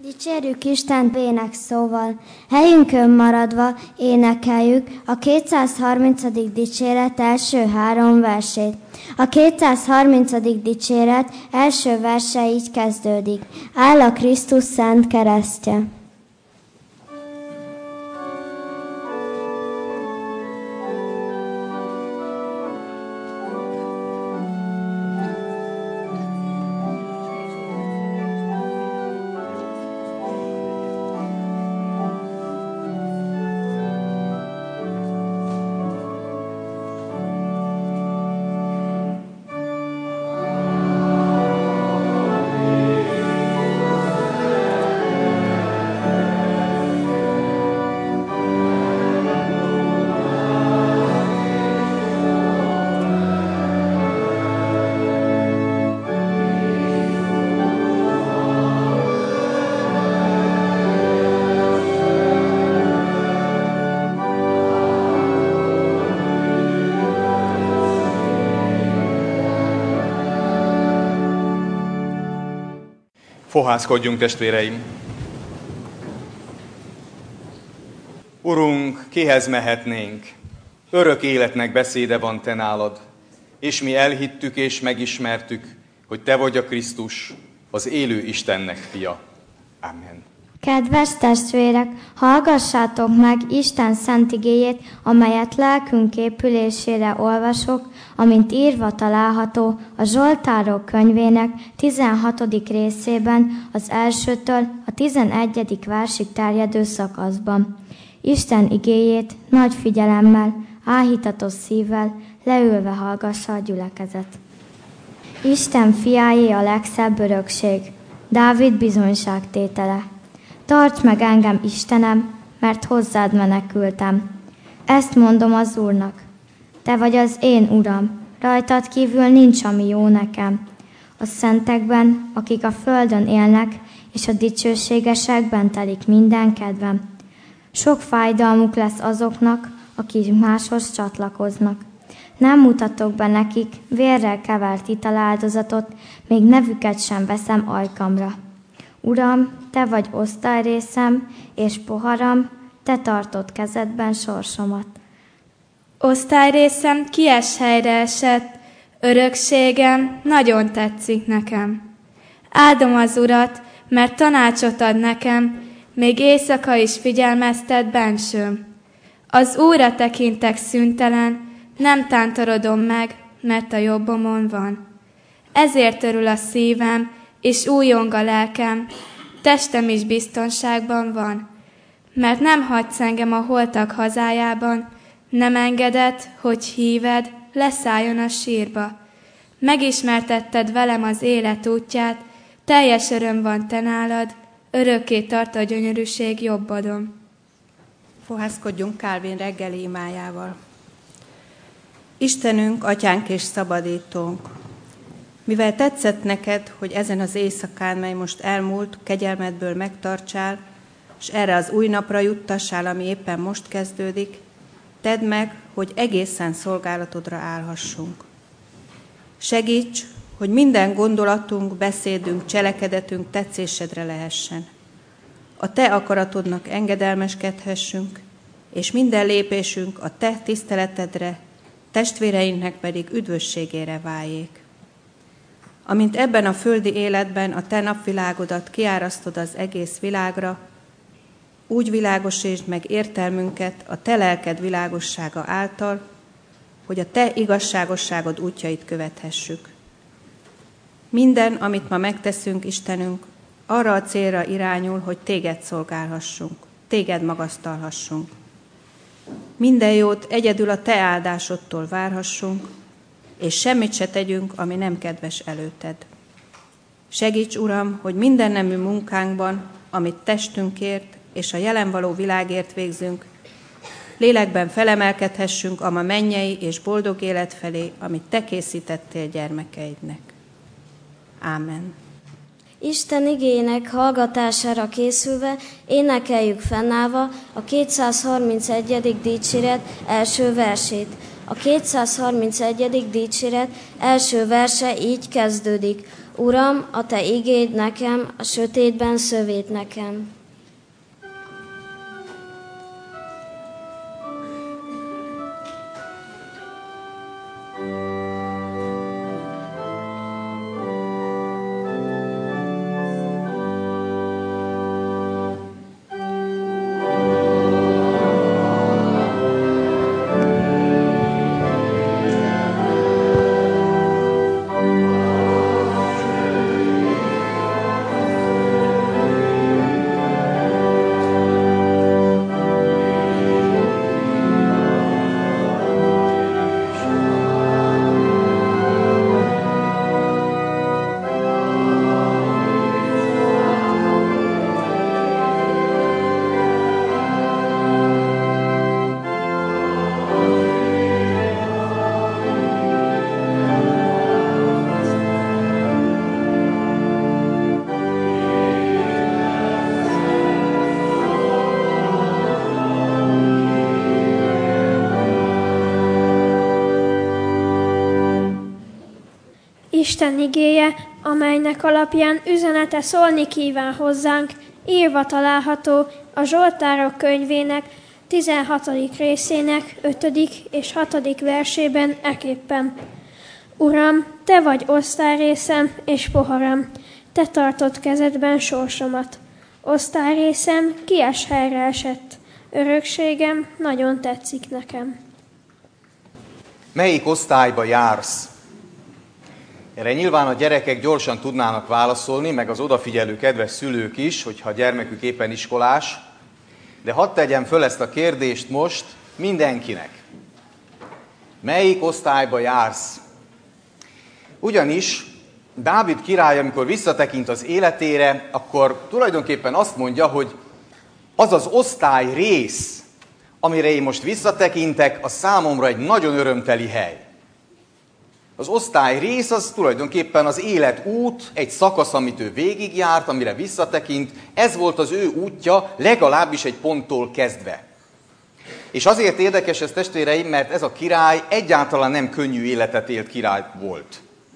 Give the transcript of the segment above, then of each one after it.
Dicsérjük Istent énekszóval, helyünkön maradva énekeljük a 230. dicséret első 3 versét. A 230. dicséret első verse így kezdődik. Áll a Krisztus szent keresztje. Fohászkodjunk, testvéreim! Urunk, kihez mehetnénk? Örök életnek beszéde van te nálad, és mi elhittük és megismertük, hogy te vagy a Krisztus, az élő Istennek fia. Amen. Kedves testvérek, hallgassátok meg Isten szent igéjét, amelyet lelkünk épülésére olvasok, amint írva található a Zsoltárok könyvének 16. részében, az 1-től a 11. versig terjedő szakaszban. Isten igéjét nagy figyelemmel, áhítatos szívvel, leülve hallgassa a gyülekezet. Isten fiáé a legszebb örökség, Dávid bizonyságtétele. Tarts meg engem, Istenem, mert hozzád menekültem. Ezt mondom az Úrnak. Te vagy az én Uram, rajtad kívül nincs, ami jó nekem. A szentekben, akik a földön élnek, és a dicsőségesekben telik minden kedvem. Sok fájdalmuk lesz azoknak, akik máshoz csatlakoznak. Nem mutatok be nekik vérrel kevert italáldozatot, még nevüket sem veszem ajkamra. Uram, te vagy osztályrészem és poharam, te tartod kezedben sorsomat. Osztályrészem kies helyre esett, örökségem nagyon tetszik nekem. Áldom az Urat, mert tanácsot ad nekem, még éjszaka is figyelmeztet bensőm. Az Úrra tekintek szüntelen, nem tántorodom meg, mert a jobbomon van. Ezért örül a szívem, és újjong a lelkem, testem is biztonságban van. Mert nem hagysz engem a holtak hazájában, nem engeded, hogy híved, leszálljon a sírba. Megismertetted velem az élet útját, teljes öröm van te nálad, örökké tart a gyönyörűség jobbadon. Fohászkodjunk Kálvin reggeli imájával. Istenünk, atyánk és szabadítónk, mivel tetszett neked, hogy ezen az éjszakán, mely most elmúlt, kegyelmedből megtartsál, és erre az új napra juttassál, ami éppen most kezdődik, tedd meg, hogy egészen szolgálatodra állhassunk. Segíts, hogy minden gondolatunk, beszédünk, cselekedetünk tetszésedre lehessen. A te akaratodnak engedelmeskedhessünk, és minden lépésünk a te tiszteletedre, testvéreinknek pedig üdvösségére váljék. Amint ebben a földi életben a te napvilágodat kiárasztod az egész világra, úgy világosítsd meg értelmünket a te lelked világossága által, hogy a te igazságosságod útjait követhessük. Minden, amit ma megteszünk, Istenünk, arra a célra irányul, hogy téged szolgálhassunk, téged magasztalhassunk. Minden jót egyedül a te áldásodtól várhassunk, és semmit se tegyünk, ami nem kedves előtted. Segíts, Uram, hogy minden nemű munkánkban, amit testünkért és a jelen való világért végzünk, lélekben felemelkedhessünk a ma mennyei és boldog élet felé, amit te készítettél gyermekeidnek. Ámen. Isten igének hallgatására készülve énekeljük fennállva a 231. dicséret első versét. A 231. dicséret első verse így kezdődik. Uram, a Te igéd nekem, a sötétben szövét nekem. Isten igéje, amelynek alapján üzenete szólni kíván hozzánk, írva található a Zsoltárok könyvének 16. részének 5. és 6. versében eképpen. Uram, Te vagy osztályrészem és poharam, Te tartod kezedben sorsomat. Osztályrészem kies helyre esett, örökségem nagyon tetszik nekem. Melyik osztályba jársz? Erre nyilván a gyerekek gyorsan tudnának válaszolni, meg az odafigyelő kedves szülők is, hogyha a gyermekük éppen iskolás. De hadd tegyem föl ezt a kérdést most mindenkinek. Melyik osztályba jársz? Ugyanis Dávid király, amikor visszatekint az életére, akkor tulajdonképpen azt mondja, hogy az az osztály rész, amire én most visszatekintek, az számomra egy nagyon örömteli hely. Az osztály rész az tulajdonképpen az életút, egy szakasz, amit ő végigjárt, amire visszatekint. Ez volt az ő útja, legalábbis egy ponttól kezdve. És azért érdekes ez, testvéreim, mert ez a király egyáltalán nem könnyű életet élt király volt.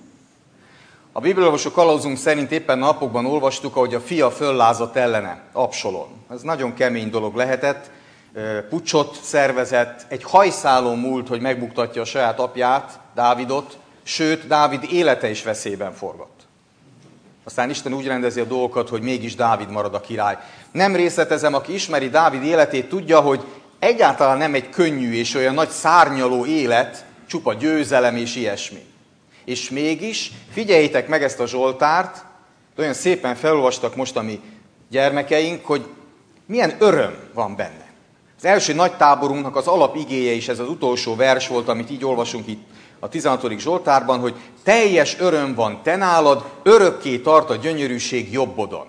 A Bibliaolvasó kalauzunk szerint éppen napokban olvastuk, ahogy a fia föllázadt ellene, Absalom. Ez nagyon kemény dolog lehetett, puccsot szervezett, egy hajszálon múlt, hogy megbuktatja a saját apját, Dávidot, sőt, Dávid élete is veszélyben forgott. Aztán Isten úgy rendezi a dolgokat, hogy mégis Dávid marad a király. Nem részletezem, aki ismeri Dávid életét, tudja, hogy egyáltalán nem egy könnyű és olyan nagy szárnyaló élet, csupa győzelem és ilyesmi. És mégis, figyeljétek meg ezt a Zsoltárt, olyan szépen felolvastak most a mi gyermekeink, hogy milyen öröm van benne. Az első nagy táborunknak az alapigéje is ez az utolsó vers volt, amit így olvasunk itt a 16. Zsoltárban, hogy teljes öröm van te nálad, örökké tart a gyönyörűség jobbodon.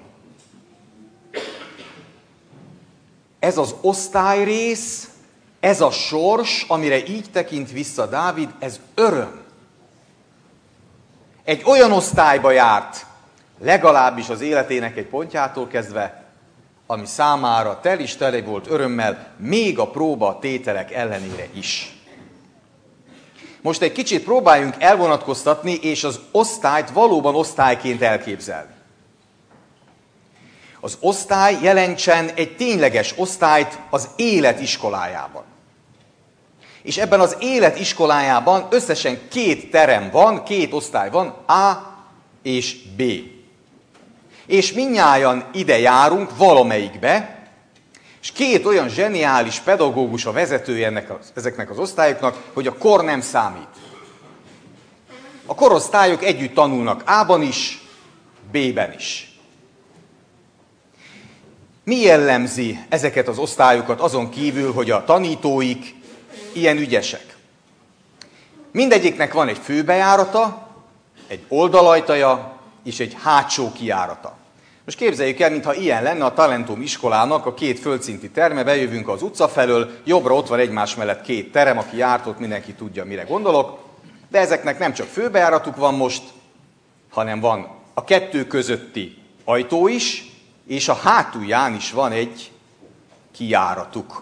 Ez az osztályrész, ez a sors, amire így tekint vissza Dávid, ez öröm. Egy olyan osztályba járt, legalábbis az életének egy pontjától kezdve, ami számára tel is tele volt örömmel, még a próba tételek ellenére is. Most egy kicsit próbáljunk elvonatkoztatni, és az osztályt valóban osztályként elképzelni. Az osztály jelentsen egy tényleges osztályt az élet iskolájában. És ebben az élet iskolájában összesen 2 terem van, 2 osztály van, A és B. És mindnyájan ide járunk valamelyikbe, és 2 olyan zseniális pedagógus a vezetője ezeknek az osztályoknak, hogy a kor nem számít. A korosztályok együtt tanulnak A-ban is, B-ben is. Mi jellemzi ezeket az osztályokat azon kívül, hogy a tanítóik ilyen ügyesek? Mindegyiknek van egy főbejárata, egy oldalajtaja és egy hátsó kijárata. Most képzeljük el, mintha ilyen lenne a Talentum iskolának a 2 földszinti terme, bejövünk az utca felől, jobbra ott van egymás mellett 2 terem, aki járt ott, mindenki tudja, mire gondolok, de ezeknek nem csak főbejáratuk van most, hanem van a 2 közötti ajtó is, és a hátulján is van egy kijáratuk.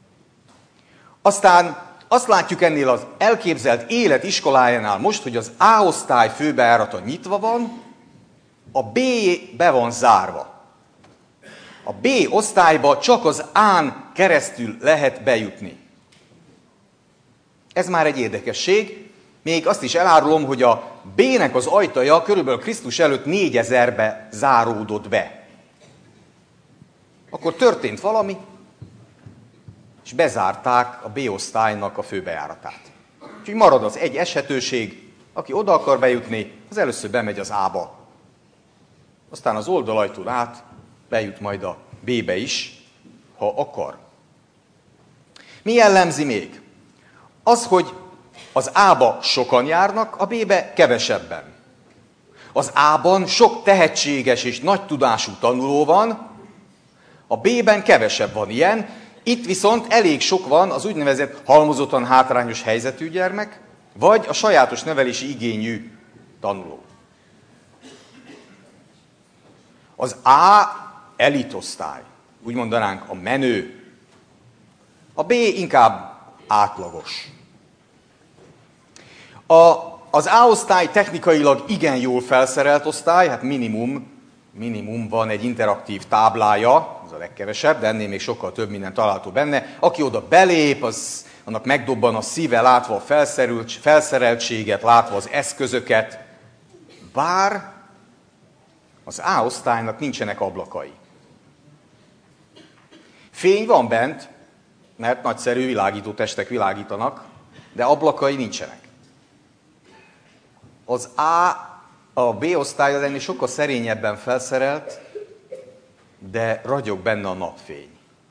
Aztán azt látjuk ennél az elképzelt élet iskolájánál most, hogy az A osztály főbejárata nyitva van, a B be van zárva. A B osztályba csak az A-n keresztül lehet bejutni. Ez már egy érdekesség. Még azt is elárulom, hogy a B-nek az ajtaja körülbelül Krisztus előtt 4000-be záródott be. Akkor történt valami, és bezárták a B-osztálynak a főbejáratát. Úgyhogy marad az egy eshetőség, aki oda akar bejutni, az először bemegy az A-ba. Aztán az oldalajtól át bejut majd a B-be is, ha akar. Mi jellemzi még? Az, hogy az A-ba sokan járnak, a B-be kevesebben. Az A-ban sok tehetséges és nagy tudású tanuló van, a B-ben kevesebb van ilyen, itt viszont elég sok van az úgynevezett halmozottan hátrányos helyzetű gyermek, vagy a sajátos nevelési igényű tanuló. Az A elitosztály, úgy mondanánk a menő, a B inkább átlagos. Az A-osztály technikailag igen jól felszerelt osztály, hát minimum van egy interaktív táblája, az a legkevesebb, de ennél még sokkal több minden található benne. Aki oda belép, annak megdobban a szíve, látva a felszereltséget, látva az eszközöket. Bár az A-osztálynak nincsenek ablakai. Fény van bent, mert nagyszerű világítótestek világítanak, de ablakai nincsenek. A B-osztály az ennél sokkal szerényebben felszerelt, de ragyog benne a napfény.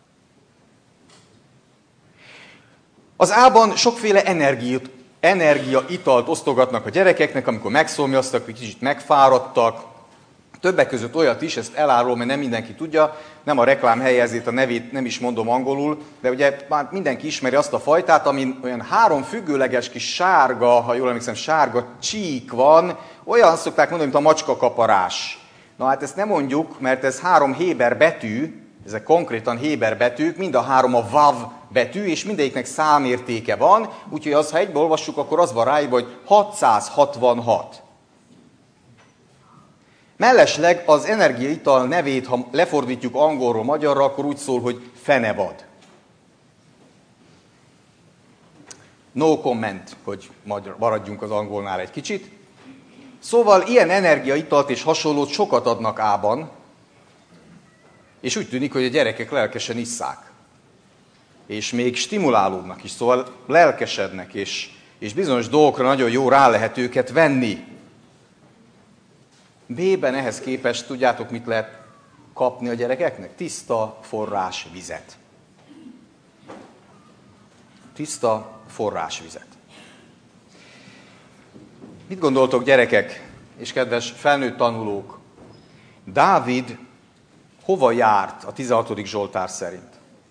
Az A-ban sokféle energiaitalt osztogatnak a gyerekeknek, amikor megszomjaztak, vagy kicsit megfáradtak. Többek között olyat is, ezt elárulom, mert nem mindenki tudja, nem a reklám helye, ezért a nevét nem is mondom angolul, de ugye már mindenki ismeri azt a fajtát, amin olyan 3 függőleges kis sárga, ha jól emlékszem, sárga csík van, olyan szokták mondani, mint a macskakaparás. Na hát ezt nem mondjuk, mert ez 3 héber betű, ezek konkrétan héber betűk, mind a 3 a vav betű, és mindegyiknek számértéke van, úgyhogy ha egybe olvassuk, akkor az van ráírva, hogy 666. Mellesleg az energiaital nevét, ha lefordítjuk angolról magyarra, akkor úgy szól, hogy fenevad. No comment, hogy maradjunk az angolnál egy kicsit. Szóval ilyen energiaitalt és hasonlót sokat adnak A-ban, és úgy tűnik, hogy a gyerekek lelkesen isszák. És még stimulálódnak is, szóval lelkesednek, és bizonyos dolgokra nagyon jó rá lehet őket venni. B-ben ehhez képest tudjátok, mit lehet kapni a gyerekeknek? Tiszta forrásvizet. Tiszta forrásvizet. Mit gondoltok, gyerekek és kedves felnőtt tanulók? Dávid hova járt a 16. Zsoltár szerint?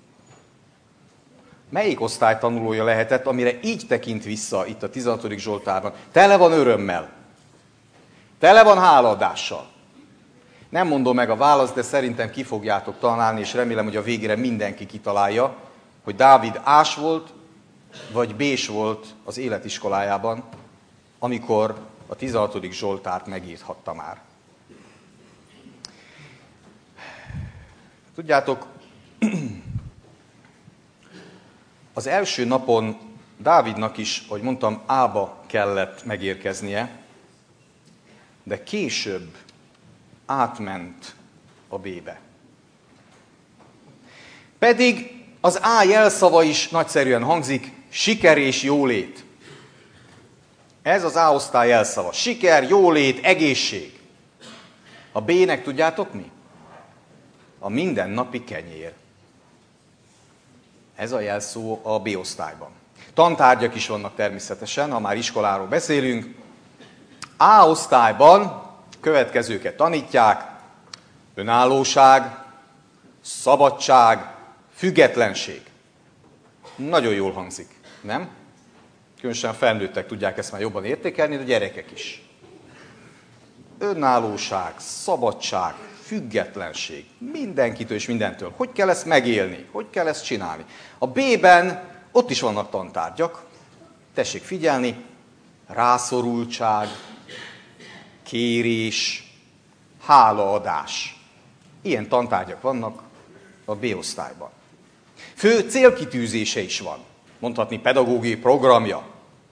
Melyik osztály tanulója lehetett, amire így tekint vissza itt a 16. Zsoltárban? Tele van örömmel. Tele van hálaadással. Nem mondom meg a választ, de szerintem ki fogjátok találni, és remélem, hogy a végére mindenki kitalálja, hogy Dávid A-s volt, vagy B-s volt az életiskolájában, amikor a 16. Zsoltárt megírhatta már. Tudjátok, az első napon Dávidnak is, ahogy mondtam, A-ba kellett megérkeznie, de később átment a B-be. Pedig az A jelszava is nagyszerűen hangzik, siker és jólét. Ez az A-osztály jelszava. Siker, jólét, egészség. A B-nek tudjátok mi? A mindennapi kenyér. Ez a jelszó a B-osztályban. Tantárgyak is vannak természetesen, ha már iskoláról beszélünk. A-osztályban következőket tanítják: önállóság, szabadság, függetlenség. Nagyon jól hangzik, nem? Különösen a felnőttek tudják ezt már jobban értékelni, de a gyerekek is. Önállóság, szabadság, függetlenség. Mindenkitől és mindentől. Hogy kell ezt megélni? Hogy kell ezt csinálni? A B-ben ott is vannak tantárgyak. Tessék figyelni. Rászorultság, kérés, hálaadás. Ilyen tantárgyak vannak a B-osztályban. Fő célkitűzése is van, mondhatni pedagógiai programja.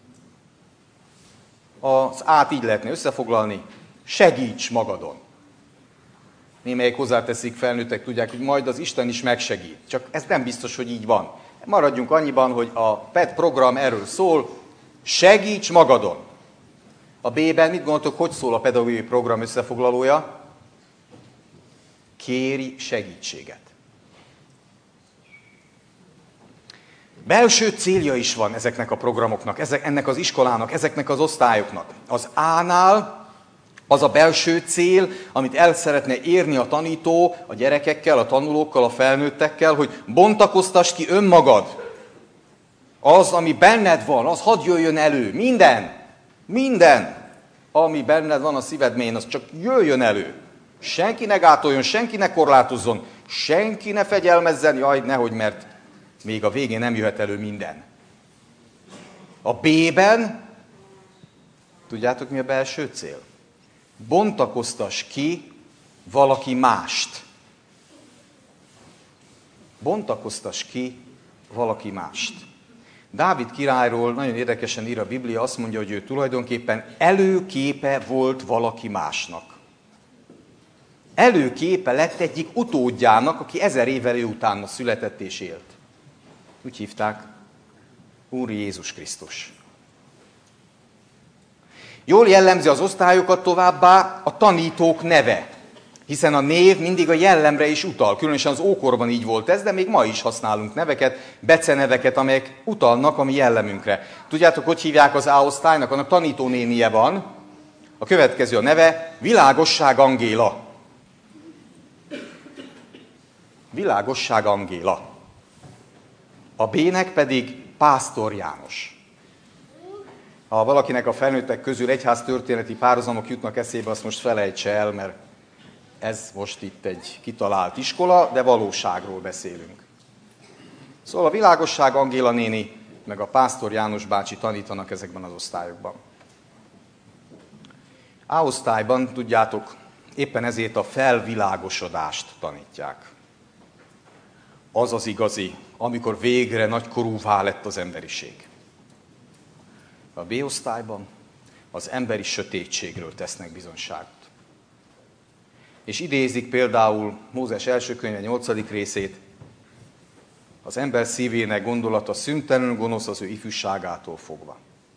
Az át így lehetne összefoglalni, segíts magadon. Némelyek hozzáteszik, felnőttek tudják, hogy majd az Isten is megsegít. Csak ez nem biztos, hogy így van. Maradjunk annyiban, hogy a PET program erről szól, segíts magadon. A B-ben mit gondoltok, hogy szól a pedagógiai program összefoglalója? Kéri segítséget. Belső célja is van ezeknek a programoknak, ennek az iskolának, ezeknek az osztályoknak. Az A-nál az a belső cél, amit el szeretne érni a tanító a gyerekekkel, a tanulókkal, a felnőttekkel, hogy bontakoztass ki önmagad. Az, ami benned van, az hadd jöjjön elő. Minden, ami benned van a szíved mélyén, az csak jöjjön elő. Senki ne gátoljon, senki ne korlátozzon, senki ne fegyelmezzen, jaj, nehogy, mert még a végén nem jöhet elő minden. A B-ben, tudjátok mi a belső cél? Bontakoztass ki valaki mást. Bontakoztass ki valaki mást. Dávid királyról nagyon érdekesen ír a Biblia, azt mondja, hogy ő tulajdonképpen előképe volt valaki másnak. Előképe lett egyik utódjának, aki 1000 évvel ő utána született és élt. Úgy hívták, Úr Jézus Krisztus. Jól jellemzi az osztályokat továbbá a tanítók neve, hiszen a név mindig a jellemre is utal. Különösen az ókorban így volt ez, de még ma is használunk neveket, beceneveket, amelyek utalnak a mi jellemünkre. Tudjátok, hogy hívják az A-osztálynak? Annak tanítónénie van. A következő a neve, Világosság Angéla. Világosság Angéla. A B-nek pedig Pásztor János. Ha valakinek a felnőttek közül egyháztörténeti párhuzamok jutnak eszébe, azt most felejtse el, mert ez most itt egy kitalált iskola, de valóságról beszélünk. Szóval a Világosság Angéla néni, meg a Pásztor János bácsi tanítanak ezekben az osztályokban. A-osztályban, tudjátok, éppen ezért a felvilágosodást tanítják. Az az igazi, amikor végre nagykorúvá lett az emberiség. A B-osztályban az emberi sötétségről tesznek bizonyságot. És idézik például Mózes első könyve 8. részét, az ember szívének gondolata szüntelenül gonosz az ő ifjúságától fogva.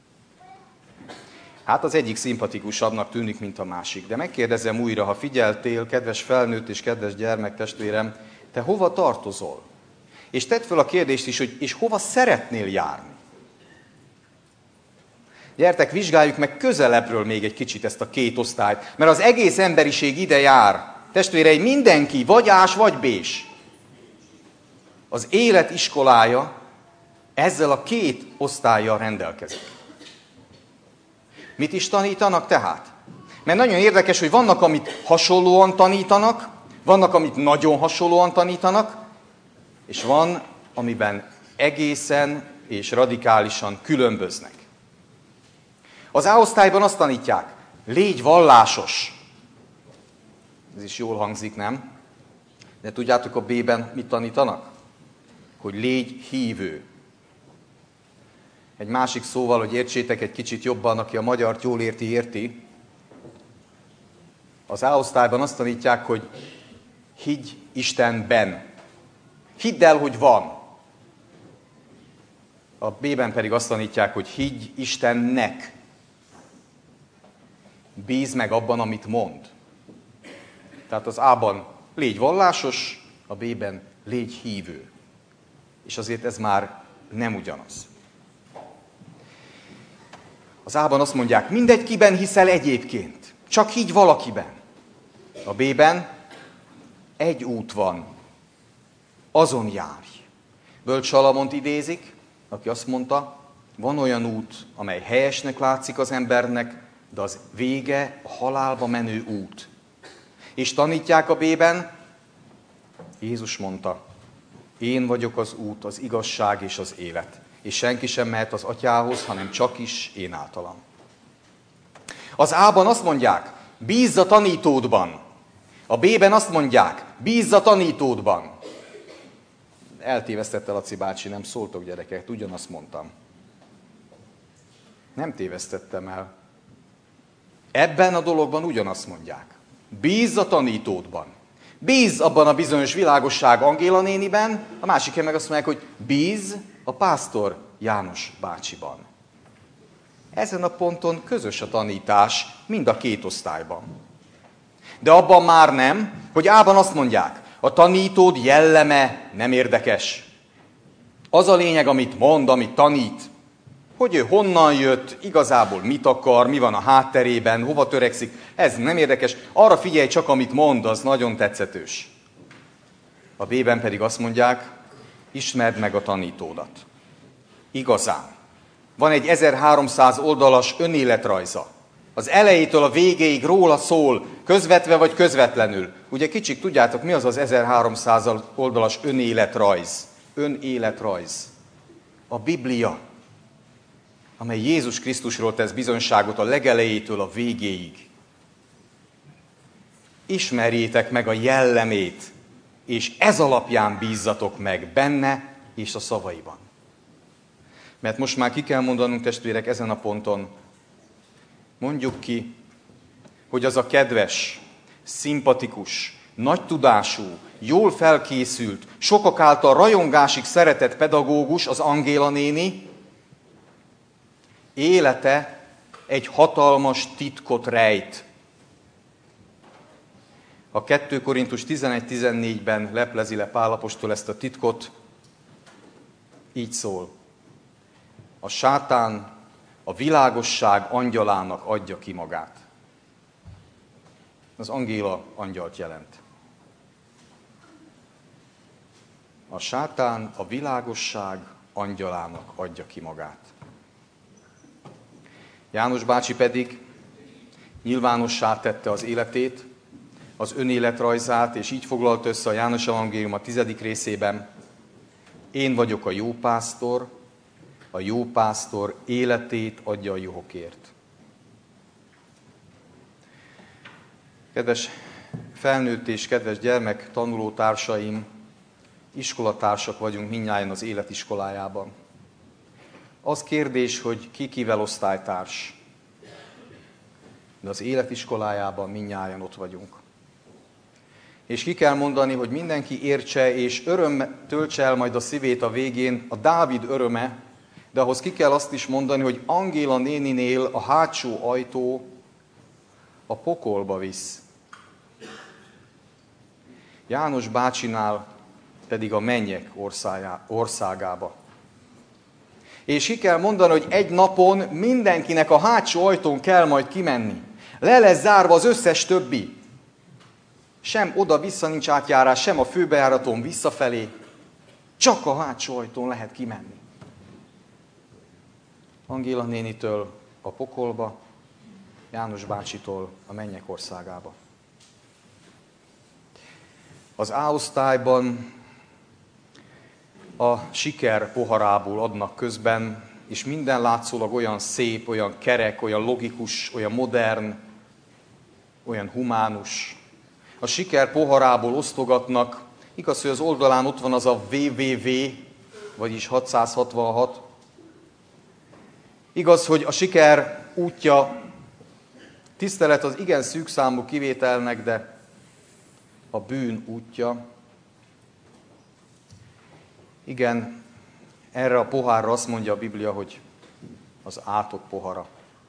Hát az egyik szimpatikusabbnak tűnik, mint a másik, de megkérdezem újra, ha figyeltél, kedves felnőtt és kedves gyermektestvérem, te hova tartozol? És tedd fel a kérdést is, hogy és hova szeretnél járni? Gyertek, vizsgáljuk meg közelebbről még egy kicsit ezt a két osztályt, mert az egész emberiség ide jár. Testvéreim, mindenki, vagy ás, vagy bés. Az élet iskolája ezzel a két osztállyal rendelkezik. Mit is tanítanak tehát? Mert nagyon érdekes, hogy vannak, amit hasonlóan tanítanak, vannak, amit nagyon hasonlóan tanítanak, és van, amiben egészen és radikálisan különböznek. Az A-osztályban azt tanítják, légy vallásos. Ez is jól hangzik, nem? De tudjátok, a B-ben mit tanítanak? Hogy légy hívő. Egy másik szóval, hogy értsétek egy kicsit jobban, aki a magyart jól érti. Az A-osztályban azt tanítják, hogy higgy Istenben. Hidd el, hogy van. A B-ben pedig azt tanítják, hogy higgy Istennek. Bízd meg abban, amit mond. Tehát az A-ban légy vallásos, a B-ben légy hívő. És azért ez már nem ugyanaz. Az A-ban azt mondják, mindegy, kiben hiszel egyébként. Csak higgy valakiben. A B-ben egy út van. Azon járj. Bölcs Salamont idézik, aki azt mondta, van olyan út, amely helyesnek látszik az embernek, de az vége a halálba menő út. És tanítják a B-ben, Jézus mondta, én vagyok az út, az igazság és az élet. És senki sem mehet az atyához, hanem csak is én általam. Az A-ban azt mondják, bízz a tanítódban. A B-ben azt mondják, bízz a tanítódban. Eltévesztette Laci bácsi, nem szóltok gyerekek, ugyanazt mondtam. Nem tévesztettem el. Ebben a dologban ugyanazt mondják. Bízz a tanítódban. Bízz abban a bizonyos világosság Angéla néniben, a másik meg azt mondják, hogy bízz a pásztor János bácsiban. Ezen a ponton közös a tanítás mind a két osztályban. De abban már nem, hogy A-ban azt mondják, a tanítód jelleme nem érdekes. Az a lényeg, amit mond, amit tanít, hogy ő honnan jött, igazából mit akar, mi van a hátterében, hova törekszik, ez nem érdekes. Arra figyelj csak, amit mond, az nagyon tetszetős. A B-ben pedig azt mondják, ismerd meg a tanítódat. Igazán. Van egy 1300 oldalas önéletrajza. Az elejétől a végéig róla szól, közvetve vagy közvetlenül. Ugye kicsik, tudjátok, mi az az 1300 oldalas önéletrajz? Önéletrajz. A Biblia, amely Jézus Krisztusról tesz bizonyságot a legelejétől a végéig. Ismerjétek meg a jellemét, és ez alapján bízzatok meg benne és a szavaiban. Mert most már ki kell mondanunk, testvérek, ezen a ponton, mondjuk ki, hogy az a kedves, szimpatikus, nagy tudású, jól felkészült, sokak által rajongásig szeretett pedagógus, az Angéla néni, élete egy hatalmas titkot rejt. A 2 Korintus 11-14-ben leplezi le Pál apostol ezt a titkot, így szól. A sátán a világosság angyalának adja ki magát. Az Angéla angyalt jelent. A sátán a világosság angyalának adja ki magát. János bácsi pedig nyilvánossá tette az életét, az önéletrajzát, és így foglalt össze a János evangélium a 10. részében. Én vagyok a jó pásztor életét adja a juhokért. Kedves felnőtt és kedves gyermek tanulótársaim, iskolatársak vagyunk mindnyájan az életiskolájában. Az kérdés, hogy ki kivel osztálytárs. De az életiskolájában mindnyájan ott vagyunk. És ki kell mondani, hogy mindenki értse, és öröm töltse el majd a szívét a végén, a Dávid öröme, de ahhoz ki kell azt is mondani, hogy Angéla néninél a hátsó ajtó a pokolba visz. János bácsinál pedig a mennyek országába. És ki kell mondani, hogy egy napon mindenkinek a hátsó ajtón kell majd kimenni. Le lesz zárva az összes többi. Sem oda-vissza nincs átjárás, sem a főbejáraton visszafelé. Csak a hátsó ajtón lehet kimenni. Angéla nénitől a pokolba, János bácsitól a mennyek országába. Az A-osztályban a siker poharából adnak közben, és minden látszólag olyan szép, olyan kerek, olyan logikus, olyan modern, olyan humánus. A siker poharából osztogatnak, igaz, hogy az oldalán ott van az a www, vagyis 666. Igaz, hogy a siker útja, tisztelet az igen szűk számú kivételnek, de a bűn útja. Igen, erre a pohárra azt mondja a Biblia, hogy az átok pohara.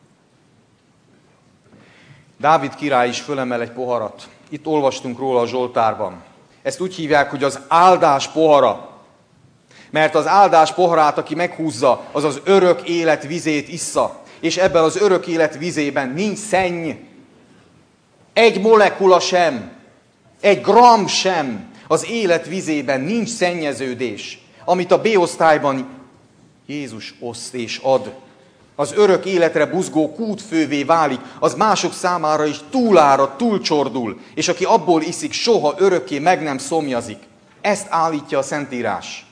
Dávid király is fölemel egy poharat. Itt olvastunk róla a Zsoltárban. Ezt úgy hívják, hogy az áldás pohara. Mert az áldás poharát, aki meghúzza, az az örök élet vizét issza. És ebben az örök élet vizében nincs szenny. Egy molekula sem, egy gram sem. Az élet vizében nincs szennyeződés. Amit a B-osztályban Jézus oszt és ad. Az örök életre buzgó kútfővé válik, az mások számára is túlárad, túlcsordul, és aki abból iszik, soha örökké meg nem szomjazik. Ezt állítja a Szentírás.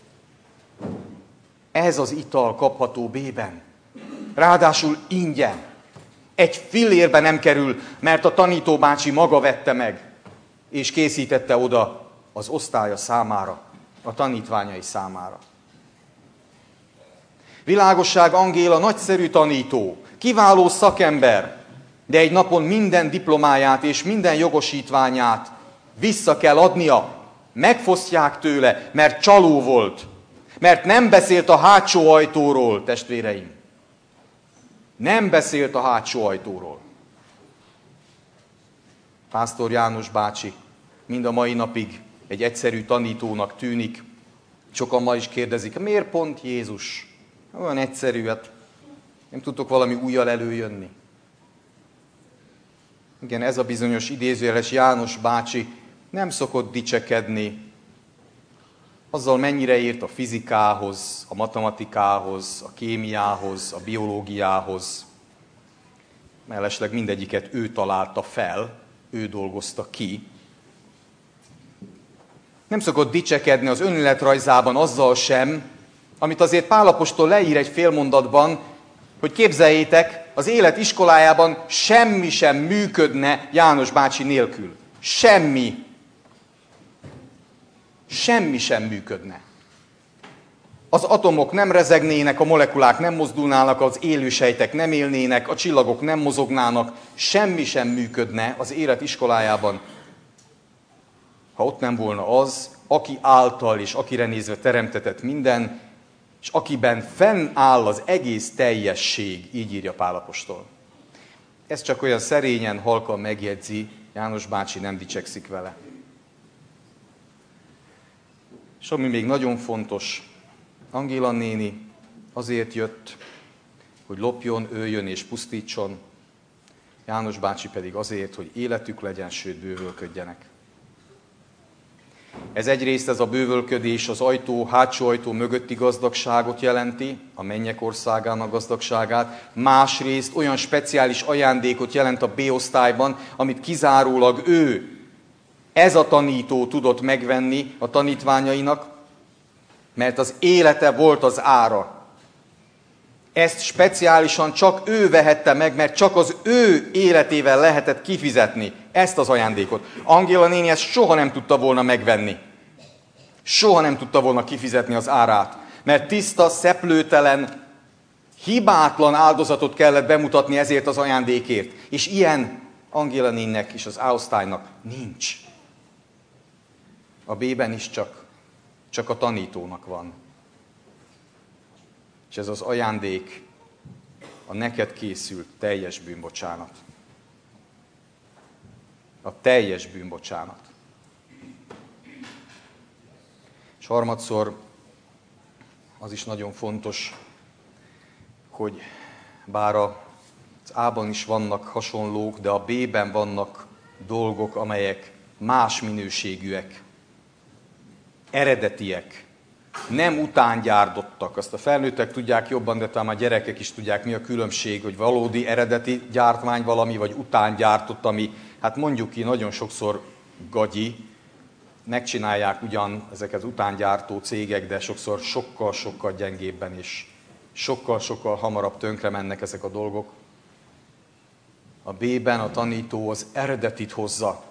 Ez az ital kapható B-ben. Ráadásul ingyen. Egy fillérbe nem kerül, mert a tanítóbácsi maga vette meg. és készítette oda az osztálya számára, a tanítványai számára. Világosság Angéla nagyszerű tanító, kiváló szakember, de egy napon minden diplomáját és minden jogosítványát vissza kell adnia. Megfosztják tőle, mert csaló volt, mert nem beszélt a hátsó ajtóról, testvéreim. Nem beszélt a hátsó ajtóról. Pásztor János bácsi mind a mai napig egy egyszerű tanítónak tűnik. Sokan ma is kérdezik, miért pont Jézus? Olyan egyszerű, hát nem tudtok valami újjal előjönni. Igen, ez a bizonyos idézőjeles János bácsi nem szokott dicsekedni azzal, mennyire ért a fizikához, a matematikához, a kémiához, a biológiához. Mellesleg mindegyiket ő találta fel, ő dolgozta ki. Nem szokott dicsekedni az önéletrajzában azzal sem, amit azért Pál apostol leír egy félmondatban, hogy képzeljétek, az élet iskolájában semmi sem működne János bácsi nélkül. Semmi. Semmi sem működne. Az atomok nem rezegnének, a molekulák nem mozdulnának, az élősejtek nem élnének, a csillagok nem mozognának, semmi sem működne az élet iskolájában, ha ott nem volna az, aki által és akire nézve teremtetett minden, és akiben fennáll az egész teljesség, így írja Pál apostol. Ez csak olyan szerényen, halkan megjegyzi, János bácsi nem dicsekszik vele. És ami még nagyon fontos, Angéla néni azért jött, hogy lopjon, öljön és pusztítson, János bácsi pedig azért, hogy életük legyen, sőt bővölködjenek. Ez egyrészt ez a bővölködés az hátsó ajtó mögötti gazdagságot jelenti, a mennyek országának gazdagságát, másrészt olyan speciális ajándékot jelent a B-osztályban, amit kizárólag ez a tanító tudott megvenni a tanítványainak, mert az élete volt az ára. Ezt speciálisan csak ő vehette meg, mert csak az ő életével lehetett kifizetni ezt az ajándékot. Angéla néni ezt soha nem tudta volna megvenni. Soha nem tudta volna kifizetni az árát, mert tiszta, szeplőtelen, hibátlan áldozatot kellett bemutatni ezért az ajándékért. És ilyen Angéla néninek és az A-osztálynak nincs. A B-ben is csak a tanítónak van. És ez az ajándék a neked készült teljes bűnbocsánat. A teljes bűnbocsánat. És harmadszor az is nagyon fontos, hogy bár az A-ban is vannak hasonlók, de a B-ben vannak dolgok, amelyek más minőségűek, eredetiek, nem utángyártottak. Azt a felnőttek tudják jobban, de talán a gyerekek is tudják, mi a különbség, hogy valódi eredeti gyártmány valami, vagy utángyártott, ami, hát mondjuk ki, nagyon sokszor gagyi, megcsinálják ugyan ezeket utángyártó cégek, de sokszor sokkal-sokkal gyengébben és sokkal-sokkal hamarabb tönkre mennek ezek a dolgok. A B-ben a tanító az eredetit hozza,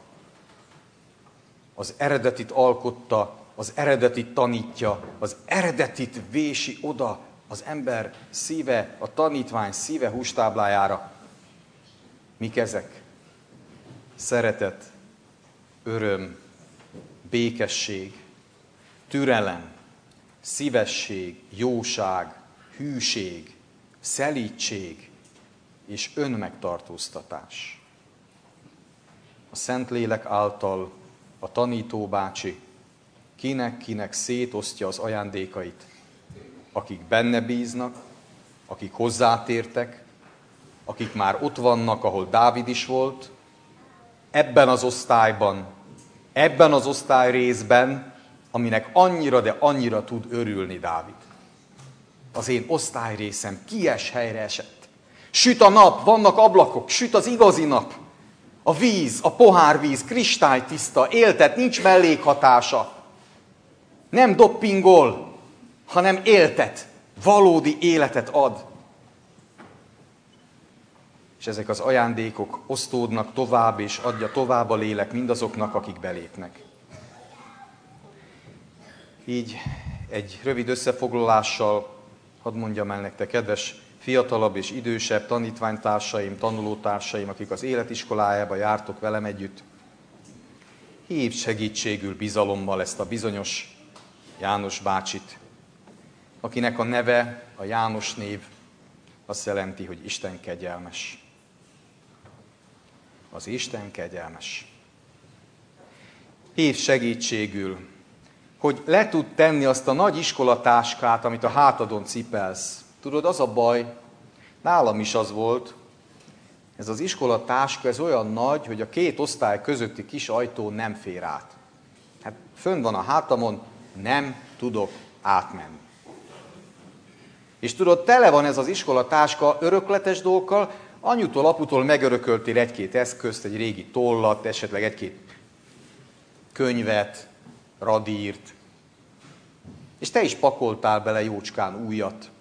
az eredetit alkotta, az eredetit tanítja, az eredetit vési oda az ember szíve, a tanítvány szíve hústáblájára. Mik ezek? Szeretet, öröm, békesség, türelem, szívesség, jóság, hűség, szelídség és önmegtartóztatás. A Szentlélek által a tanító bácsi kinek-kinek szétosztja az ajándékait, akik benne bíznak, akik hozzátértek, akik már ott vannak, ahol Dávid is volt, ebben az osztályban, ebben az osztályrészben, aminek annyira, de annyira tud örülni Dávid. Az én osztályrészem kies helyre esett. Süt a nap, vannak ablakok, süt az igazi nap. A víz, a pohárvíz kristálytiszta, éltet, nincs mellékhatása. Nem doppingol, hanem éltet, valódi életet ad. és ezek az ajándékok osztódnak tovább, és adja tovább a lélek mindazoknak, akik belépnek. Így egy rövid összefoglalással hadd mondjam el nektek, kedves fiatalabb és idősebb tanítványtársaim, tanulótársaim, akik az életiskolájába jártok velem együtt, hívd segítségül bizalommal ezt a bizonyos János bácsit, akinek a neve, a János név azt jelenti, hogy Isten kegyelmes. Az Isten kegyelmes. Hívd segítségül, hogy le tud tenni azt a nagy iskolatáskát, amit a hátadon cipelsz. Tudod, az a baj, nálam is az volt, ez az iskolatáska, ez olyan nagy, hogy a két osztály közötti kis ajtó nem fér át. Hát fönn van a hátamon, nem tudok átmenni. És tudod, tele van ez az iskolatáska örökletes dolgokkal, anyutól, aputól megörököltél egy-két eszközt, egy régi tollat, esetleg egy-két könyvet, radírt, és te is pakoltál bele jócskán újat.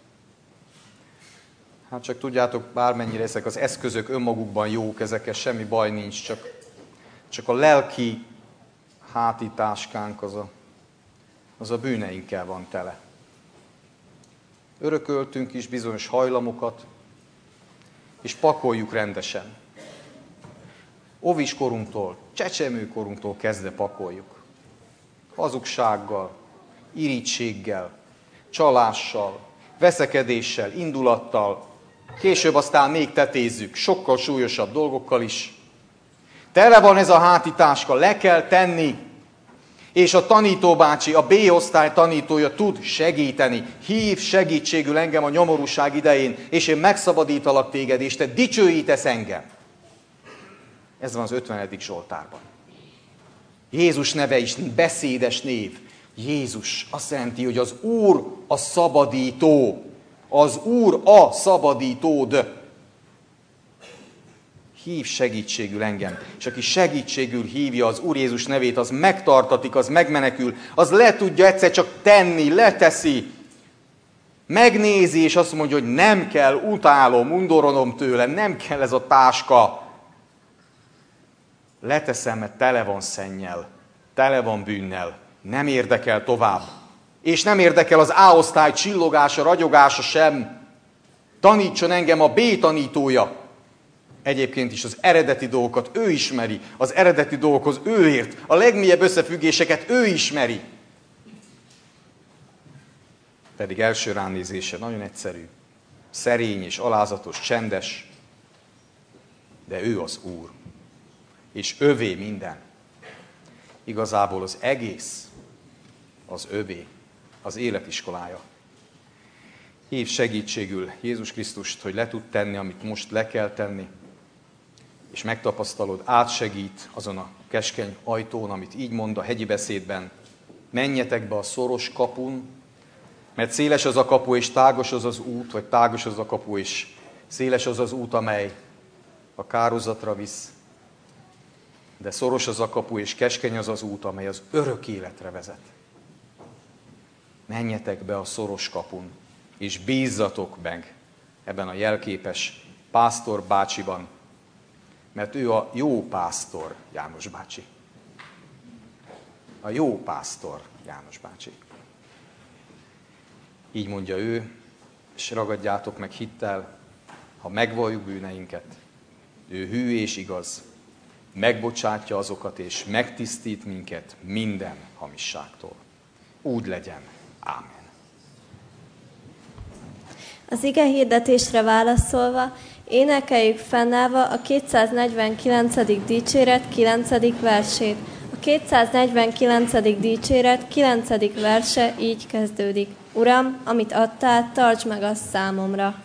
Hát csak tudjátok, bármennyire ezek az eszközök önmagukban jók, ezekkel semmi baj nincs, csak a lelki hátításkánk az a bűneinkkel van tele. Örököltünk is bizonyos hajlamokat, és pakoljuk rendesen. Óviskorunktól, csecsemőkorunktól kezdve pakoljuk. Hazugsággal, irítséggel, csalással, veszekedéssel, indulattal, később aztán még tetézzük, sokkal súlyosabb dolgokkal is. Tele van ez a hátításka, le kell tenni, és a tanítóbácsi, a B-osztály tanítója tud segíteni. Hív segítségül engem a nyomorúság idején, és én megszabadítalak téged, és te dicsőítesz engem. Ez van az 50. Zsoltárban. Jézus neve is beszédes név. Jézus azt jelenti, hogy az Úr a szabadító. Az Úr a szabadítód. Hív segítségül engem. És aki segítségül hívja az Úr Jézus nevét, az megtartatik, az megmenekül, az le tudja egyszer csak tenni, leteszi. Megnézi, és azt mondja, hogy nem kell, utálom, undoronom tőle, nem kell ez a táska. Leteszem, mert tele van szennyel, tele van bűnnel. Nem érdekel tovább. És nem érdekel az A-osztály csillogása, ragyogása sem. Tanítson engem a B tanítója. Egyébként is az eredeti dolgokat ő ismeri. Az eredeti dolgokhoz ő ért. A legmélyebb összefüggéseket ő ismeri. Pedig első ránézése nagyon egyszerű. Szerény és alázatos, csendes. De ő az Úr. És övé minden. Igazából az egész az övé, az életiskolája. Hív segítségül Jézus Krisztust, hogy le tud tenni, amit most le kell tenni, és megtapasztalod, átsegít azon a keskeny ajtón, amit így mond a hegyi beszédben. Menjetek be a szoros kapun, mert széles az a kapu, és tágos az az út, vagy tágos az a kapu, és széles az az út, amely a kárhozatra visz. De szoros az a kapu, és keskeny az az út, amely az örök életre vezet. Menjetek be a szoros kapun, és bízzatok meg ebben a jelképes pásztor bácsiban, mert ő a jó pásztor, János bácsi. A jó pásztor, János bácsi. Így mondja ő, és ragadjátok meg hittel, ha megvalljuk bűneinket, ő hű és igaz, megbocsátja azokat, és megtisztít minket minden hamisságtól. Úgy legyen. Ámen. Az igehirdetésre válaszolva, énekeljük fennállva a 249. dicséret 9. versét. A 249. dicséret 9. verse így kezdődik. Uram, amit adtál, tartsd meg azt számomra.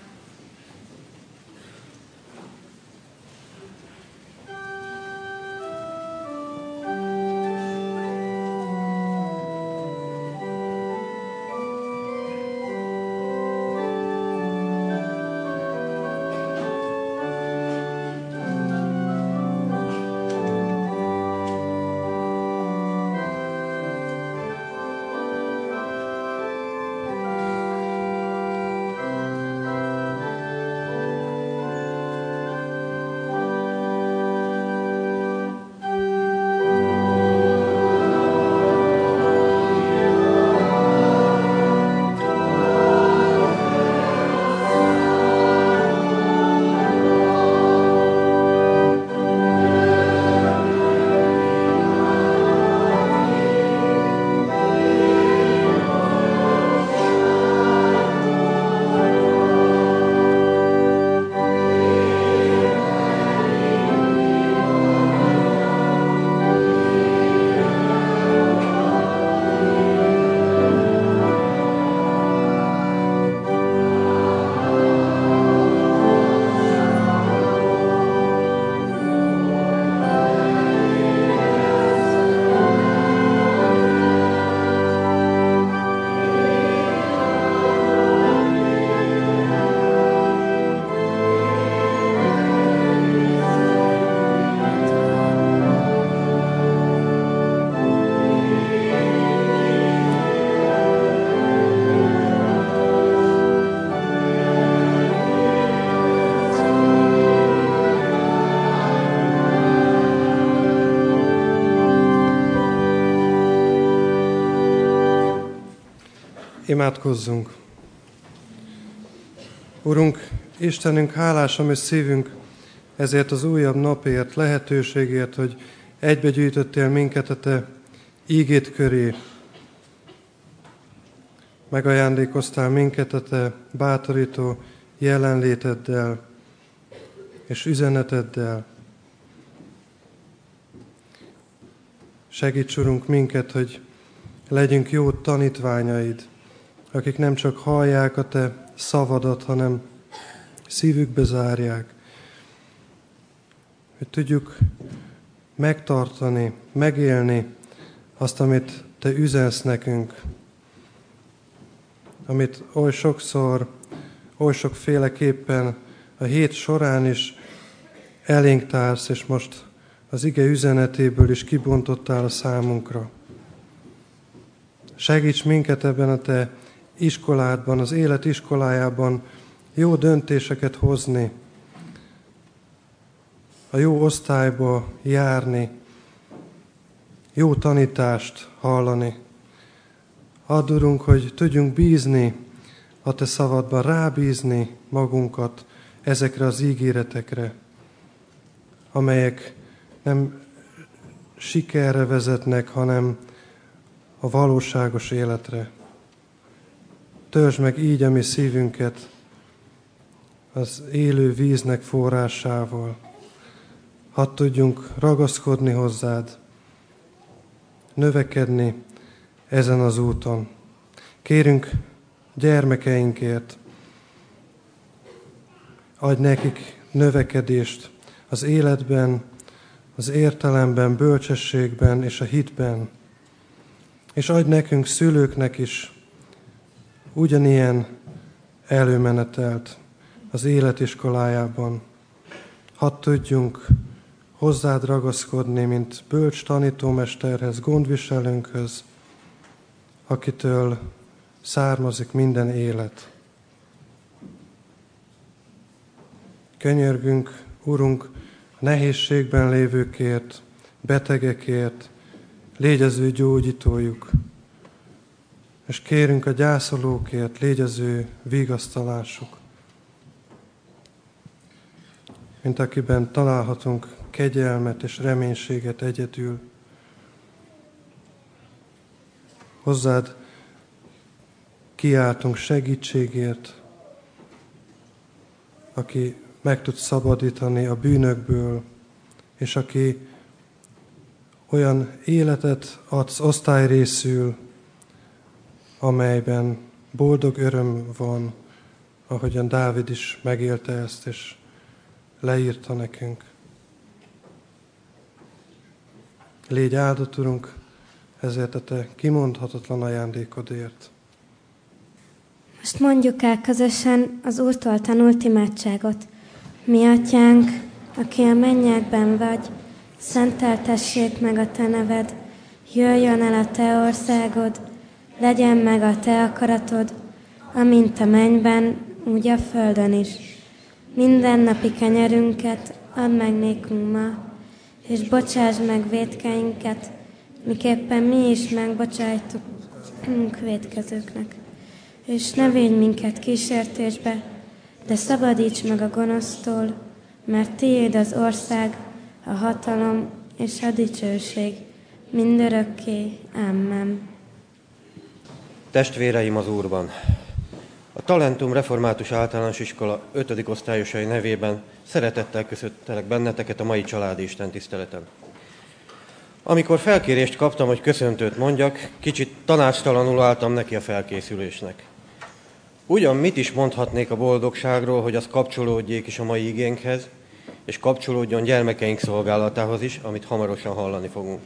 Imádkozzunk! Urunk, Istenünk, hálás a mi szívünk ezért az újabb napért, lehetőségért, hogy egybegyűjtöttél minket a Te ígéd köré. Megajándékoztál minket a Te bátorító jelenléteddel és üzeneteddel. Segíts, Urunk, minket, hogy legyünk jó tanítványaid, akik nem csak hallják a Te szavadat, hanem szívükbe zárják. Hogy tudjuk megtartani, megélni azt, amit Te üzensz nekünk, amit oly sokszor, oly sokféleképpen a hét során is elénk társz, és most az ige üzenetéből is kibontottál a számunkra. Segíts minket ebben a Te iskoládban, az élet iskolájában jó döntéseket hozni, a jó osztályba járni, jó tanítást hallani. Add, Urunk, hogy tudjunk bízni a Te szavadban, rábízni magunkat ezekre az ígéretekre, amelyek nem sikerre vezetnek, hanem a valóságos életre. Töltsd meg így a mi szívünket az élő víznek forrásával. Hadd tudjunk ragaszkodni hozzád, növekedni ezen az úton. Kérünk gyermekeinkért, adj nekik növekedést az életben, az értelemben, bölcsességben és a hitben. És adj nekünk, szülőknek is ugyanilyen előmenetelt az életiskolájában. Hadd tudjunk hozzád ragaszkodni, mint bölcs tanítómesterhez, gondviselőnkhöz, akitől származik minden élet. Könyörgünk, Urunk, a nehézségben lévőkért, betegekért, légy az ő gyógyítójuk. És kérünk a gyászolókért, légy az ő vigasztalásuk. Mint akiben találhatunk kegyelmet és reménységet egyedül. Hozzád kiáltunk segítségért, aki meg tud szabadítani a bűnökből, és aki olyan életet adsz osztályrészül, amelyben boldog öröm van, ahogyan Dávid is megélte ezt, és leírta nekünk. Légy áldott, Urunk, ezért a Te kimondhatatlan ajándékodért. Most mondjuk el közösen az Úrtól tanult imádságot. Mi Atyánk, aki a mennyekben vagy, szenteltessék meg a Te neved, jöjjön el a Te országod, legyen meg a Te akaratod, amint a mennyben, úgy a földön is. Mindennapi kenyerünket add meg nékünk ma, és bocsásd meg vétkeinket, miképpen mi is megbocsájtunk vétkezőknek. És ne védj minket kísértésbe, de szabadíts meg a gonosztól, mert tiéd az ország, a hatalom és a dicsőség, mindörökké. Amen. Testvéreim az Úrban! A Talentum Református Általános Iskola 5. osztályosai nevében szeretettel köszöntelek benneteket a mai családi istentiszteleten. Amikor felkérést kaptam, hogy köszöntőt mondjak, kicsit tanácstalanul álltam neki a felkészülésnek. Ugyan mit is mondhatnék a boldogságról, hogy az kapcsolódjék is a mai igénkhez, és kapcsolódjon gyermekeink szolgálatához is, amit hamarosan hallani fogunk.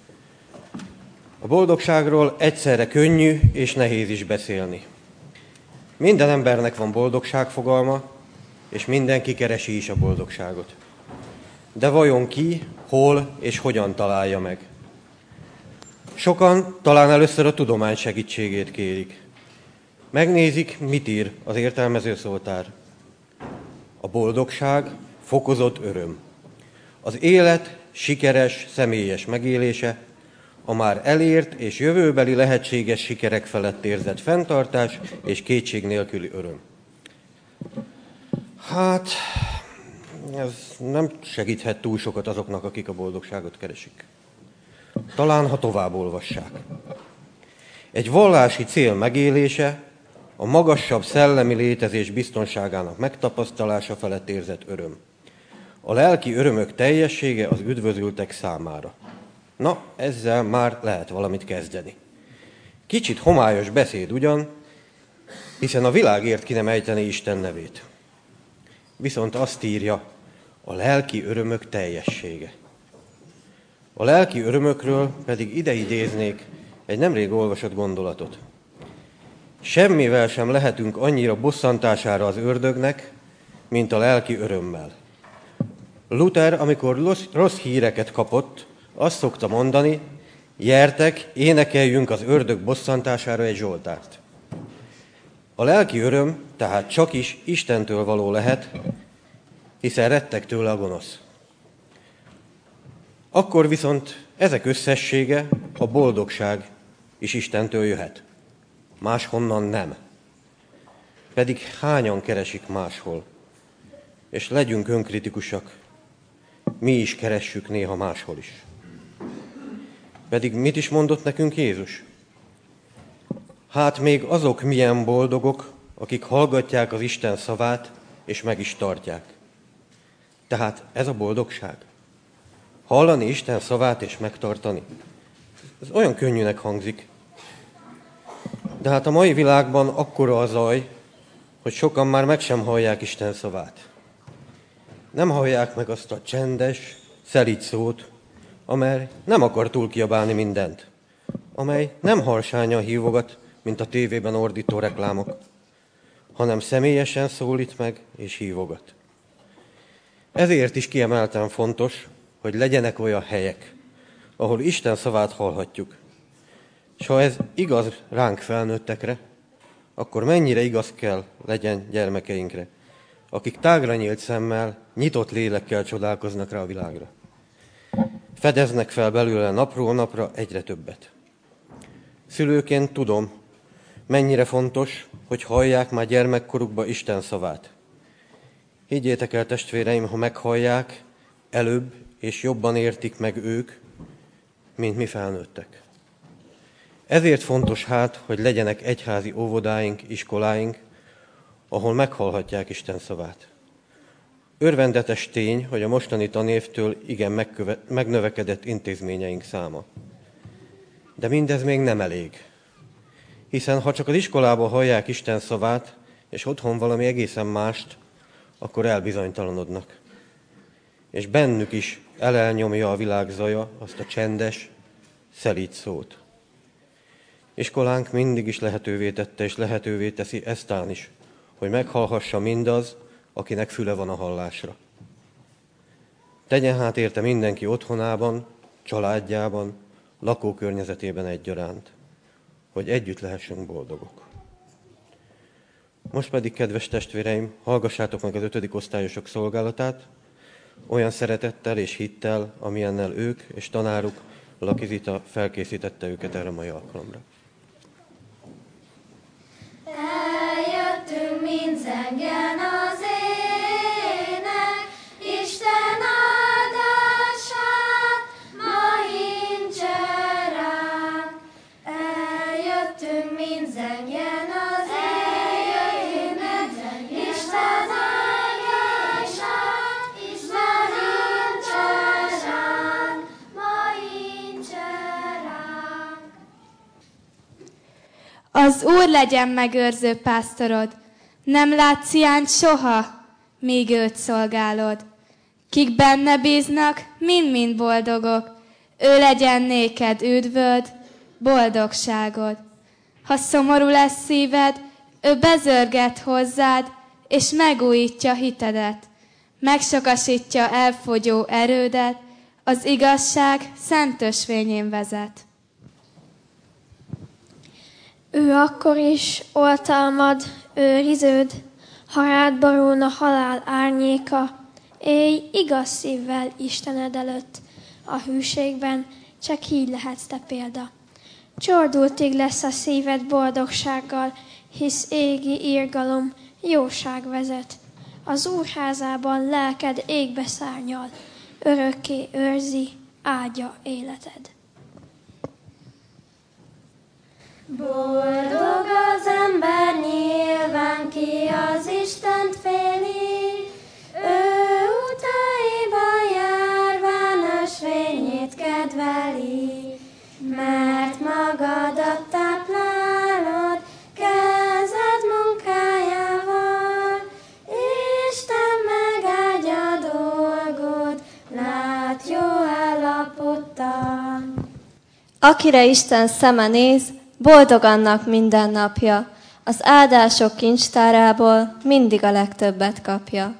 A boldogságról egyszerre könnyű és nehéz is beszélni. Minden embernek van boldogság fogalma, és mindenki keresi is a boldogságot. De vajon ki, hol és hogyan találja meg? Sokan talán először a tudomány segítségét kérik. Megnézik, mit ír az értelmező szótár. A boldogság fokozott öröm. Az élet sikeres, személyes megélése, a már elért és jövőbeli lehetséges sikerek felett érzett fenntartás és kétség nélküli öröm. Hát, ez nem segíthet túl sokat azoknak, akik a boldogságot keresik. Talán, ha tovább olvassák. Egy vallási cél megélése, a magasabb szellemi létezés biztonságának megtapasztalása felett érzett öröm. A lelki örömök teljessége az üdvözültek számára. Na, ezzel már lehet valamit kezdeni. Kicsit homályos beszéd ugyan, hiszen a világért ki nem ejteni Isten nevét. Viszont azt írja, a lelki örömök teljessége. A lelki örömökről pedig ide idéznék egy nemrég olvasott gondolatot. Semmivel sem lehetünk annyira bosszantására az ördögnek, mint a lelki örömmel. Luther, amikor rossz híreket kapott, azt szokta mondani, gyertek, énekeljünk az ördög bosszantására egy zsoltárt. A lelki öröm tehát csak is Istentől való lehet, hiszen retteg tőle a gonosz. Akkor viszont ezek összessége, a boldogság is Istentől jöhet. Máshonnan nem. Pedig hányan keresik máshol? És legyünk önkritikusak. Mi is keressük néha máshol is. Pedig mit is mondott nekünk Jézus? Hát még azok milyen boldogok, akik hallgatják az Isten szavát, és meg is tartják. Tehát ez a boldogság. Hallani Isten szavát és megtartani. Ez olyan könnyűnek hangzik. De hát a mai világban akkora a zaj, hogy sokan már meg sem hallják Isten szavát. Nem hallják meg azt a csendes, szelíd szót, amely nem akar túlkiabálni mindent, amely nem harsányan hívogat, mint a tévében ordító reklámok, hanem személyesen szólít meg és hívogat. Ezért is kiemelten fontos, hogy legyenek olyan helyek, ahol Isten szavát hallhatjuk. És ha ez igaz ránk felnőttekre, akkor mennyire igaz kell legyen gyermekeinkre, akik tágra nyílt szemmel, nyitott lélekkel csodálkoznak rá a világra. Fedeznek fel belőle napról napra egyre többet. Szülőként tudom, mennyire fontos, hogy hallják már gyermekkorukba Isten szavát. Higgyétek el, testvéreim, ha meghallják, előbb és jobban értik meg ők, mint mi felnőttek. Ezért fontos hát, hogy legyenek egyházi óvodáink, iskoláink, ahol meghallhatják Isten szavát. Örvendetes tény, hogy a mostani tanévtől igen megnövekedett intézményeink száma. De mindez még nem elég. Hiszen ha csak az iskolában hallják Isten szavát, és otthon valami egészen mást, akkor elbizonytalanodnak. És bennük is elnyomja a világ zaja azt a csendes, szelíd szót. Iskolánk mindig is lehetővé tette, és lehetővé teszi eztán is, hogy meghallhassa mindaz, akinek füle van a hallásra. Tegyen hát érte mindenki otthonában, családjában, lakókörnyezetében egyaránt, hogy együtt lehessünk boldogok. Most pedig, kedves testvéreim, hallgassátok meg az 5. osztályosok szolgálatát, olyan szeretettel és hittel, amilyennel ők és tanáruk, Laki Zita felkészítette őket erre a mai alkalomra. Eljöttünk, mind zengjen az ének, Isten áldását ma hintse ránk. Eljöttünk, mind zengjen az ének, Isten áldását ma hintse ránk, ma hintse ránk. Az Úr legyen megőrző pásztorod, nem látsz hiányt soha, míg őt szolgálod. Kik benne bíznak, mind-mind boldogok, ő legyen néked üdvöd, boldogságod. Ha szomorú lesz szíved, ő bezörget hozzád, és megújítja hitedet. Megsokasítja elfogyó erődet, az igazság szent ösvényén vezet. Ő akkor is oltalmad, őriződ, ha rád borul a halál árnyéka. Élj igaz szívvel Istened előtt, a hűségben, csak így lehetsz te példa. Csordultig lesz a szíved boldogsággal, hisz égi irgalom, jóság vezet. Az Úrházában lelked égbe szárnyal, örökké őrzi, áldja életed. Boldog az ember nyilván, ki az Istent féli, ő utaiba járván ösvényét kedveli, mert magadat táplálod kezed munkájával, Isten megáldja dolgod, lát jó állapottal. Akire Isten szeme néz, boldog annak minden napja, az áldások kincstárából mindig a legtöbbet kapja.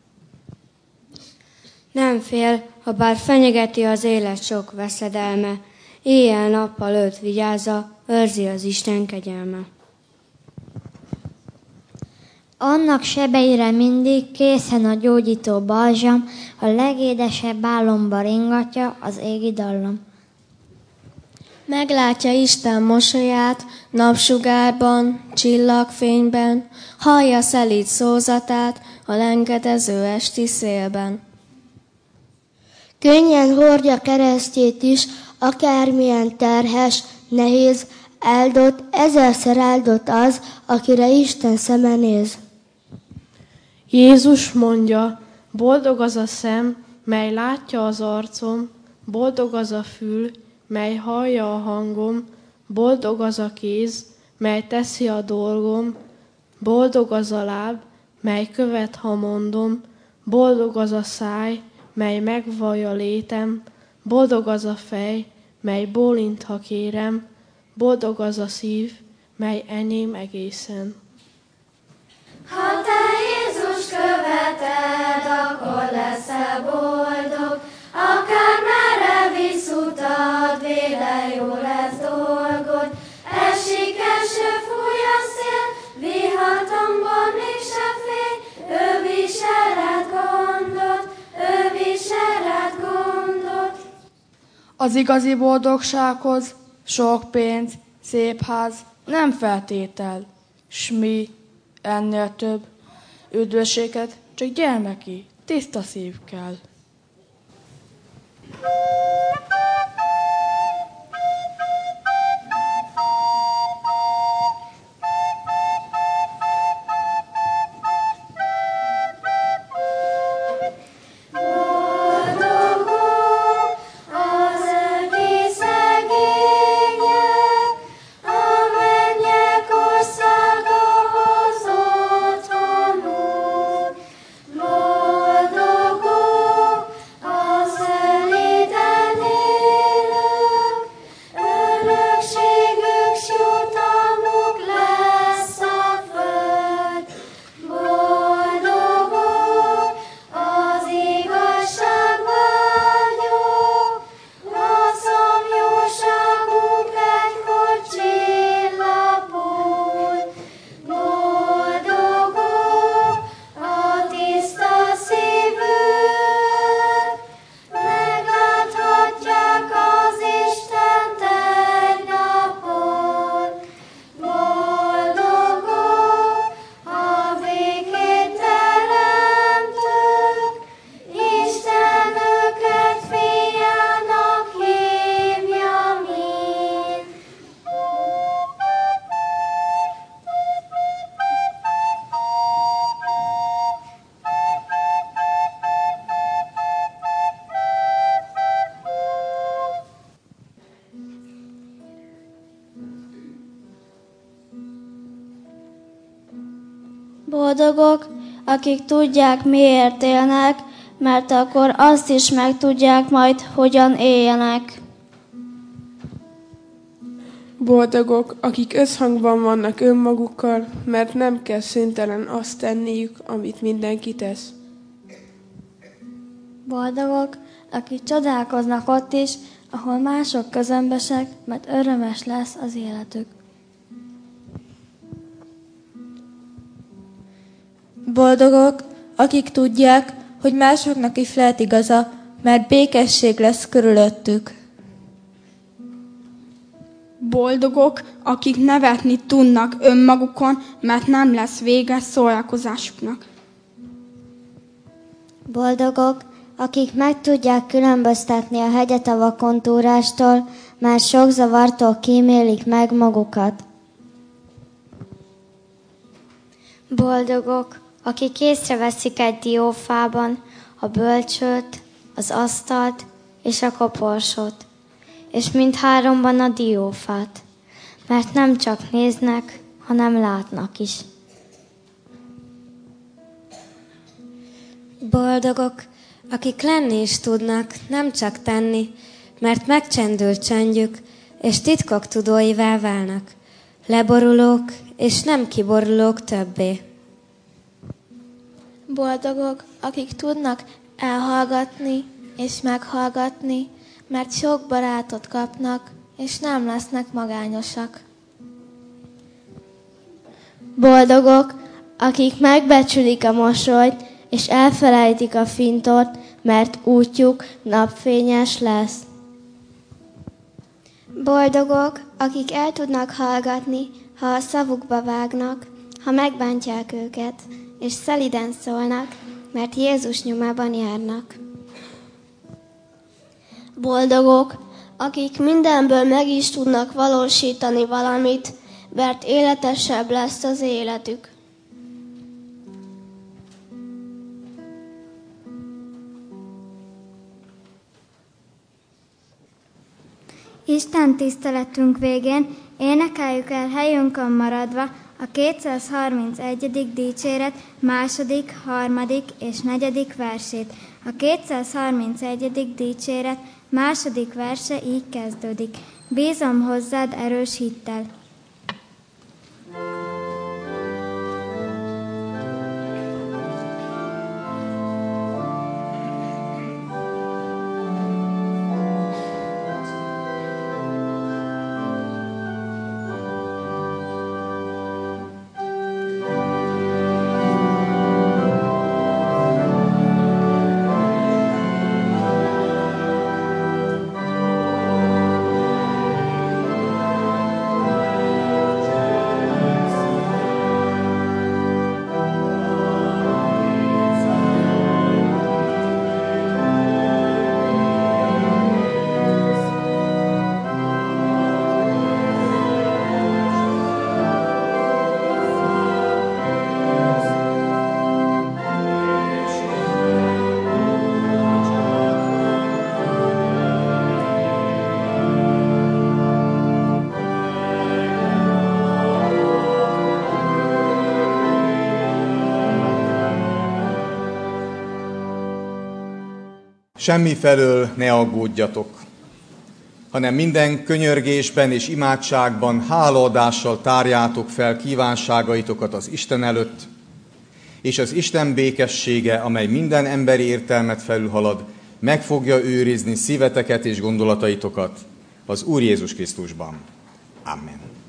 Nem fél, ha bár fenyegeti az élet sok veszedelme, éjjel-nappal őt vigyázza, őrzi az Isten kegyelme. Annak sebeire mindig készen a gyógyító balzsam, a legédesebb álomba ringatja az égi dallam. Meglátja Isten mosolyát, napsugárban, csillagfényben, hallja szelíd szózatát a lengedező esti szélben. Könnyen hordja keresztjét is, akármilyen terhes, nehéz, áldott, ezerszer áldott az, akire Isten szeme néz. Jézus mondja, boldog az a szem, mely látja az arcom, boldog az a fül, mely hallja a hangom, boldog az a kéz, mely teszi a dolgom, boldog az a láb, mely követ, ha mondom, boldog az a száj, mely megvallja létem, boldog az a fej, mely bólint, ha kérem, boldog az a szív, mely enyém egészen. Ha te Jézus követed, akkor leszel boldog, akár merre visz utad, véle jó lesz dolgod. Esik eső, fúj a szél, vihatomban mégse félj, ő visel rád gondot, ő visel rád gondot. Az igazi boldogsághoz sok pénz, szép ház nem feltétel, s mi ennél több üdvösséget csak gyermeki, tiszta szív kell. Boldogok, akik tudják, miért élnek, mert akkor azt is megtudják majd, hogyan éljenek. Boldogok, akik összhangban vannak önmagukkal, mert nem kell szüntelen azt tenniük, amit mindenki tesz. Boldogok, akik csodálkoznak ott is, ahol mások közömbösek, mert örömes lesz az életük. Boldogok, akik tudják, hogy másoknak is lehet igaza, mert békesség lesz körülöttük. Boldogok, akik nevetni tudnak önmagukon, mert nem lesz vége szórakozásuknak. Boldogok, akik meg tudják különböztetni a hegyet a vakontúrástól, mert sok zavartól kímélik meg magukat. Boldogok, akik észreveszik egy diófában a bölcsőt, az asztalt és a koporsót, és mindháromban a diófát, mert nem csak néznek, hanem látnak is. Boldogok, akik lenni is tudnak, nem csak tenni, mert megcsendül csendjük, és titkok tudóivá válnak. Leborulók, és nem kiborulók többé. Boldogok, akik tudnak elhallgatni és meghallgatni, mert sok barátot kapnak, és nem lesznek magányosak. Boldogok, akik megbecsülik a mosolyt, és elfelejtik a fintot, mert útjuk napfényes lesz. Boldogok, akik el tudnak hallgatni, ha a szavukba vágnak, ha megbántják őket, és szeliden szólnak, mert Jézus nyomában járnak. Boldogok, akik mindenből meg is tudnak valósítani valamit, mert életesebb lesz az életük. Isten tiszteletünk végén énekeljük el helyünkön maradva a 231. dicséret 2., 3. és 4. versét. A 231. dicséret 2. verse így kezdődik. Bízom hozzád erős hittel. Semmifelől ne aggódjatok, hanem minden könyörgésben és imádságban hálaadással tárjátok fel kívánságaitokat az Isten előtt, és az Isten békessége, amely minden emberi értelmet felülhalad, meg fogja őrizni szíveteket és gondolataitokat az Úr Jézus Krisztusban. Amen.